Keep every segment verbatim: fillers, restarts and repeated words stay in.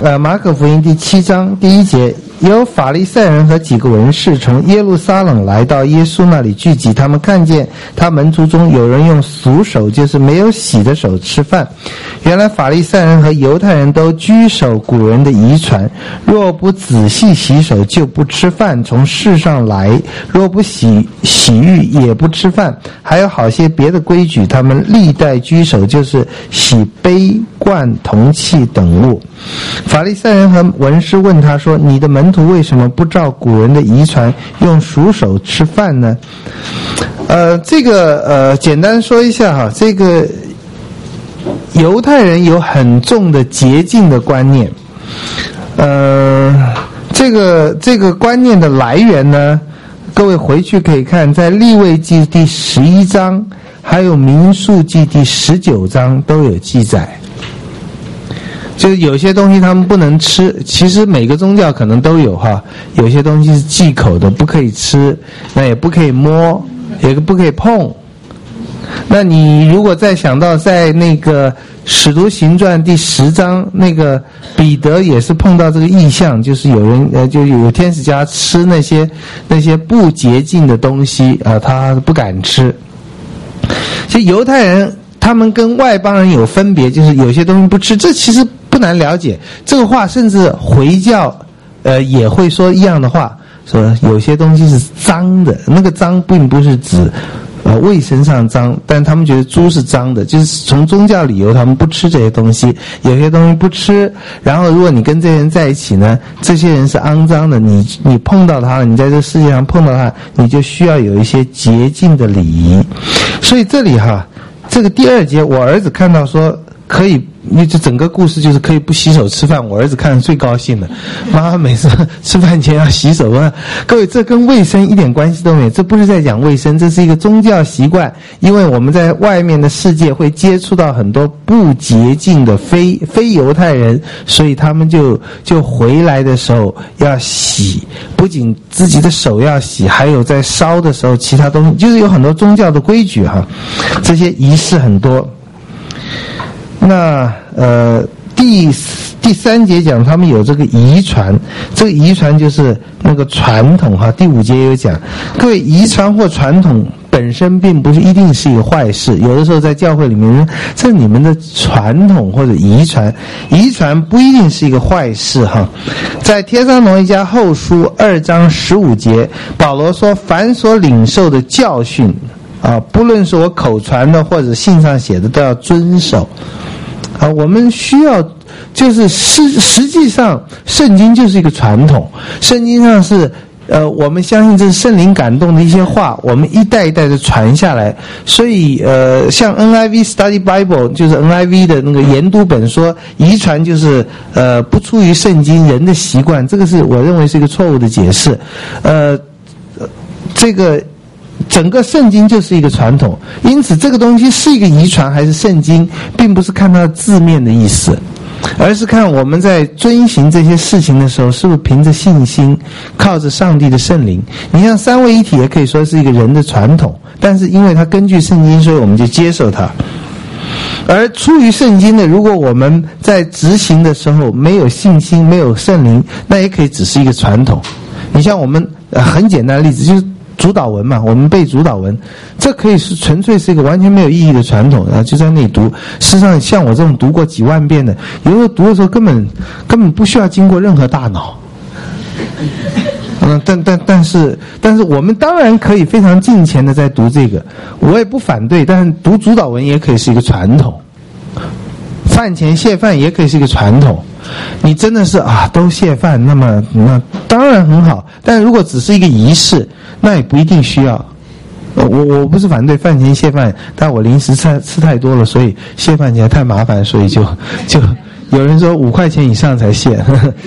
呃马可福音第七章第一节，有法利赛人和几个文士从耶路撒冷来到耶稣那里聚集，他们看见他门徒中有人用俗手，就是没有洗的手吃饭。原来法利赛人和犹太人都居守古人的遗传，若不仔细洗手就不吃饭，从世上来若不洗洗浴也不吃饭，还有好些别的规矩，他们历代居守，就是洗杯罐铜器等物。法利赛人和文士问他说，你的门徒为什么不照古人的遗传用熟手吃饭呢？呃，这个呃，简单说一下哈，这个犹太人有很重的洁净的观念，呃，这个这个观念的来源呢，各位回去可以看，在利未记第十一章，还有民数记第十九章都有记载。就是有些东西他们不能吃，其实每个宗教可能都有哈，有些东西是忌口的，不可以吃，那也不可以摸，也不可以碰。那你如果再想到在那个使徒行传第十章，那个彼得也是碰到这个异象，就是有人呃，就有天使家吃那些那些不洁净的东西啊、呃，他不敢吃。其实犹太人他们跟外邦人有分别，就是有些东西不吃，这其实不难了解。这个话甚至回教呃也会说一样的话，说有些东西是脏的，那个脏并不是指呃卫生上脏，但他们觉得猪是脏的，就是从宗教理由他们不吃这些东西，有些东西不吃，然后如果你跟这些人在一起呢，这些人是肮脏的，你你碰到他了，你在这世界上碰到他，你就需要有一些洁净的礼仪。所以这里哈，这个第二节我儿子看到说可以，因为这整个故事就是可以不洗手吃饭，我儿子看得最高兴了。妈妈每次吃饭前要洗手啊，各位，这跟卫生一点关系都没有，这不是在讲卫生，这是一个宗教习惯。因为我们在外面的世界会接触到很多不洁净的非非犹太人，所以他们就就回来的时候要洗，不仅自己的手要洗，还有在烧的时候其他东西，就是有很多宗教的规矩哈，这些仪式很多。那呃第第三节讲他们有这个遗传，这个遗传就是那个传统哈。第五节也有讲，各位，遗传或传统本身并不是一定是一个坏事，有的时候在教会里面，这你们的传统或者遗传，遗传不一定是一个坏事哈。在帖撒罗尼迦后书二章十五节，保罗说，凡所领受的教训啊，不论是我口传的或者信上写的，都要遵守。啊，我们需要，就是实实际上，圣经就是一个传统，圣经上是，呃，我们相信这是圣灵感动的一些话，我们一代一代的传下来。所以，呃，像 N I V Study Bible 就是 N I V 的那个研读本说，遗传就是呃不出于圣经人的习惯，这个是我认为是一个错误的解释，呃，这个。整个圣经就是一个传统，因此这个东西是一个遗传还是圣经，并不是看它的字面的意思，而是看我们在遵行这些事情的时候，是不是凭着信心，靠着上帝的圣灵。你像三位一体也可以说是一个人的传统，但是因为它根据圣经，所以我们就接受它。而出于圣经的，如果我们在执行的时候没有信心，没有圣灵，那也可以只是一个传统。你像我们、呃、很简单的例子就是主导文嘛，我们背主导文，这可以是纯粹是一个完全没有意义的传统啊，就在那里读。事实上，像我这种读过几万遍的，有时候读的时候根本根本不需要经过任何大脑。嗯，但但但是但是我们当然可以非常敬虔的在读这个，我也不反对，但是读主导文也可以是一个传统。饭前谢饭也可以是一个传统，你真的是啊都谢饭，那么那当然很好，但如果只是一个仪式，那也不一定需要。我我不是反对饭前谢饭，但我零食吃吃太多了，所以谢饭起来太麻烦，所以就就有人说五块钱以上才谢，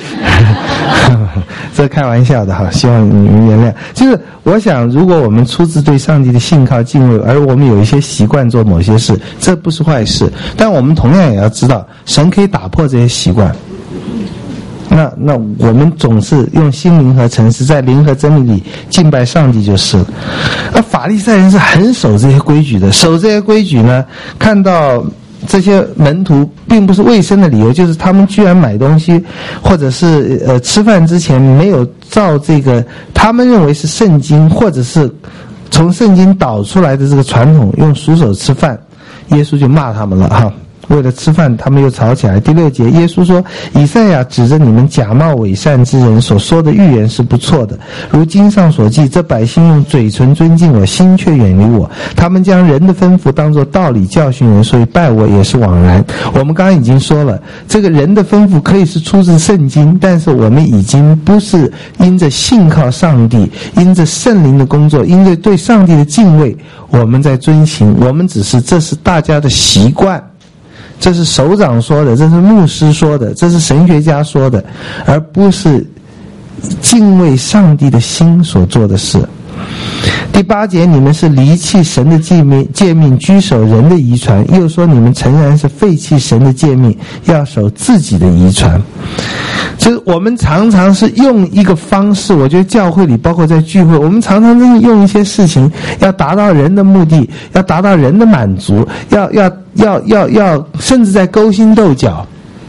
这开玩笑的哈，希望你们原谅。就是我想，如果我们出自对上帝的信靠敬畏，而我们有一些习惯做某些事，这不是坏事。但我们同样也要知道，神可以打破这些习惯。那那我们总是用心灵和诚实，在灵和真理里敬拜上帝就是了。而法利赛人是很守这些规矩的，守这些规矩呢，看到这些门徒并不是卫生的理由，就是他们居然买东西或者是呃吃饭之前没有照这个他们认为是圣经或者是从圣经导出来的这个传统用熟手吃饭，耶稣就骂他们了哈。为了吃饭，他们又吵起来。第六节，耶稣说：“以赛亚指着你们假冒伪善之人所说的预言是不错的。如经上所记，这百姓用嘴唇尊敬我，心却远离我。他们将人的吩咐当作道理教训人，所以拜我也是枉然。”我们刚刚已经说了，这个人的吩咐可以是出自圣经，但是我们已经不是因着信靠上帝，因着圣灵的工作，因着对上帝的敬畏，我们在遵行。我们只是这是大家的习惯。这是首长说的，这是牧师说的，这是神学家说的，而不是敬畏上帝的心所做的事。第八节，你们是离弃神的诫命，诫命居守人的遗传，又说你们诚然是废弃神的诫命，要守自己的遗传。就是我们常常是用一个方式，我觉得教会里包括在聚会，我们常常真的用一些事情要达到人的目的，要达到人的满足，要要要要要甚至在勾心斗角。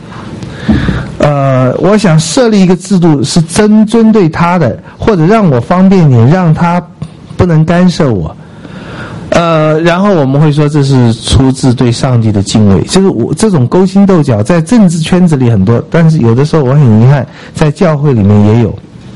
呃，我想设立一个制度是针针对他的，或者让我方便点，让他不能干涉我。呃，然后我们会说这是出自对上帝的敬畏。就是我这种勾心斗角在政治圈子里很多，但是有的时候我很遗憾，在教会里面也有。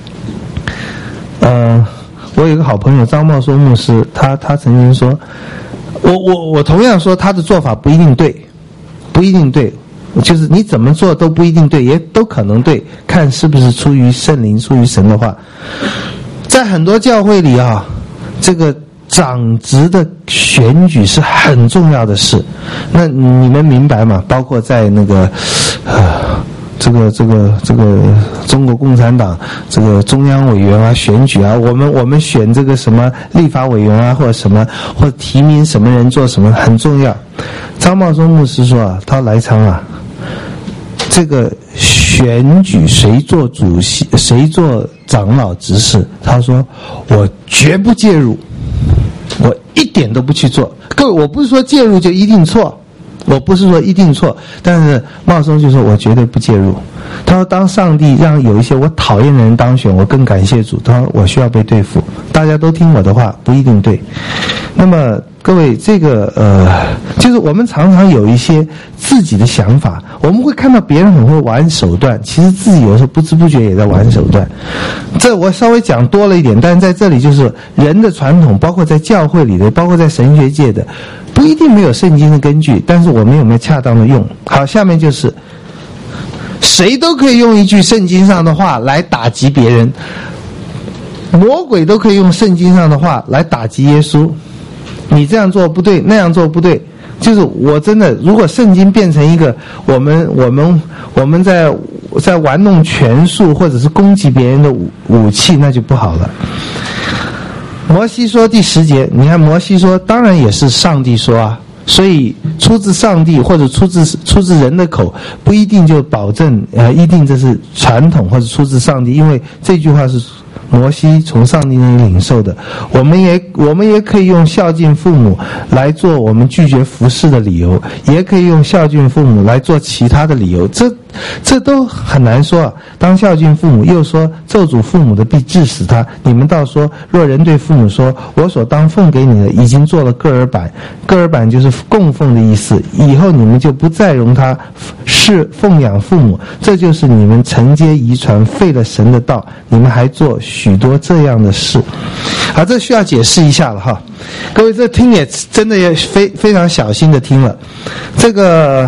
呃，我有一个好朋友张茂说牧师，他他曾经说，我我我同样说他的做法不一定对，不一定对。就是你怎么做都不一定对，也都可能对，看是不是出于圣灵、出于神的话。在很多教会里啊，这个长职的选举是很重要的事。那你们明白吗？包括在那个呃这个这个这个中国共产党这个中央委员啊选举啊，我们我们选这个什么立法委员啊，或者什么，或者提名什么人做什么很重要。张茂忠牧师说啊，他来昌啊，这个选举谁做主席，谁做长老执事，他说我绝不介入，我一点都不去做。各位，我不是说介入就一定错，我不是说一定错，但是茂松就说我绝对不介入。他说当上帝让有一些我讨厌的人当选，我更感谢主。他说我需要被对付，大家都听我的话不一定对。那么各位，这个呃，就是我们常常有一些自己的想法，我们会看到别人很会玩手段，其实自己有时候不知不觉也在玩手段。这我稍微讲多了一点，但是在这里就是人的传统，包括在教会里的，包括在神学界的，不一定没有圣经的根据，但是我们有没有恰当的用？好，下面就是谁都可以用一句圣经上的话来打击别人，魔鬼都可以用圣经上的话来打击耶稣。你这样做不对，那样做不对，就是我真的，如果圣经变成一个我们我们我们在在玩弄权术或者是攻击别人的武武器，那就不好了。摩西说第十节，你看摩西说，当然也是上帝说啊，所以出自上帝或者出自出自人的口，不一定就保证呃一定这是传统或者出自上帝，因为这句话是摩西从上帝那里领受的。我们也我们也可以用孝敬父母来做我们拒绝服侍的理由，也可以用孝敬父母来做其他的理由，这这都很难说啊。当孝敬父母，又说咒诅父母的必治死他。你们倒说，若人对父母说，我所当奉给你的已经做了各耳板，各耳板就是供奉的意思，以后你们就不再容他是奉养父母，这就是你们承接遗传废了神的道，你们还做许多这样的事。好，这需要解释一下了哈，各位，这听也真的也非非常小心的听了。这个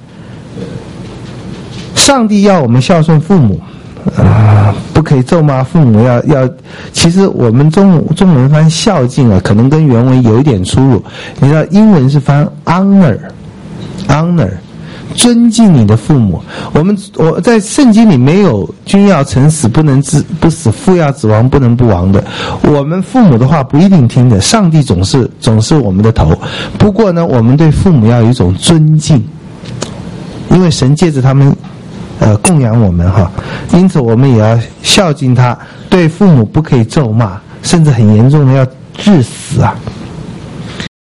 上帝要我们孝顺父母啊、呃，不可以咒骂父母，要要。其实我们中中文翻孝敬啊，可能跟原文有一点出入。你知道英文是翻 honor honor。尊敬你的父母，我们我在圣经里没有君要臣死不能自不死，父要子亡不能不亡的。我们父母的话不一定听的，上帝总是总是我们的头。不过呢，我们对父母要有一种尊敬，因为神借着他们呃供养我们哈，因此我们也要孝敬他。对父母不可以咒骂，甚至很严重的要致死啊。